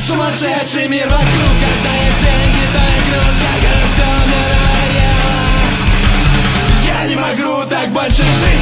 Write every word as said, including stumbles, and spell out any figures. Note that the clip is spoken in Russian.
Сумасшедший мир вокруг, когда есть деньги, то игрушка, все умирает. Я не могу так больше жить.